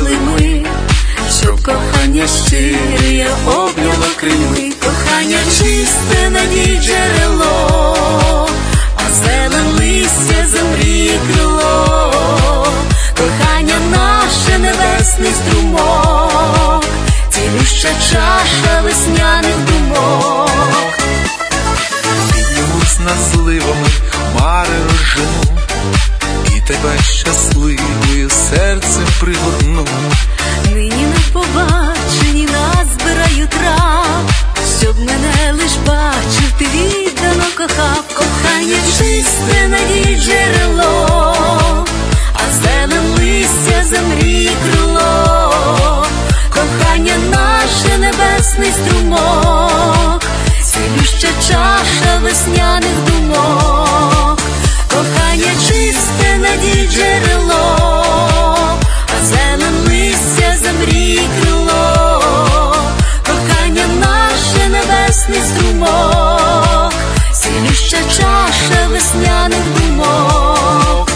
жили ми, щоб кохання щире обняло крильми. Кохання чисте, надій джерело, а зелен листя замріє крило. Кохання наше небесний струмок, цілюща чаша весняних думок. Піднімусь над зливами, хмари розжену, і тебе щасливою серцем пригорну. Нині на побаченні назбираю трав, щоб мене лиш бачив, ти віддано кохав. Кохання чисте, надій джерело, а зелен листя замріє крило. Кохання наше небесний струмок, цілюща чаша весняних думок. Кохання чисте, надій джерело, а зелен листя замріє крило. Кохання наше небесний струмок, цілюща чаша весняних думок.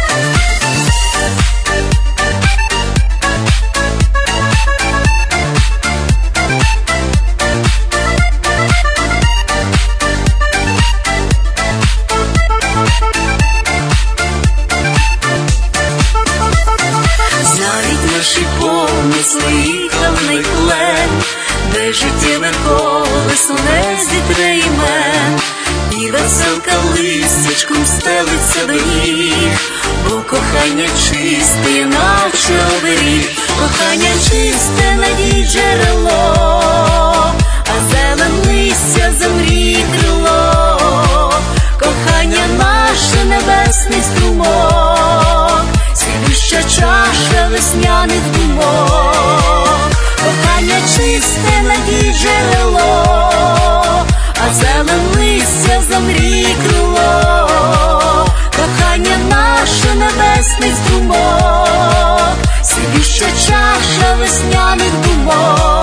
Наші помисли їхали найклен, де життєве колесо не зітре імен, і веселка листячком стелиться до ніг, бо кохання чисте, наче оберіг. Кохання чисте, надій джерело, а зелен листя замріє крило. Кохання наше небесний струмок, цілюща чаша весняних думок. Кохання чисте, надій джерело, а зелен листя замріє крило. Кохання наше небесний струмок, цілюща чаша весняних думок.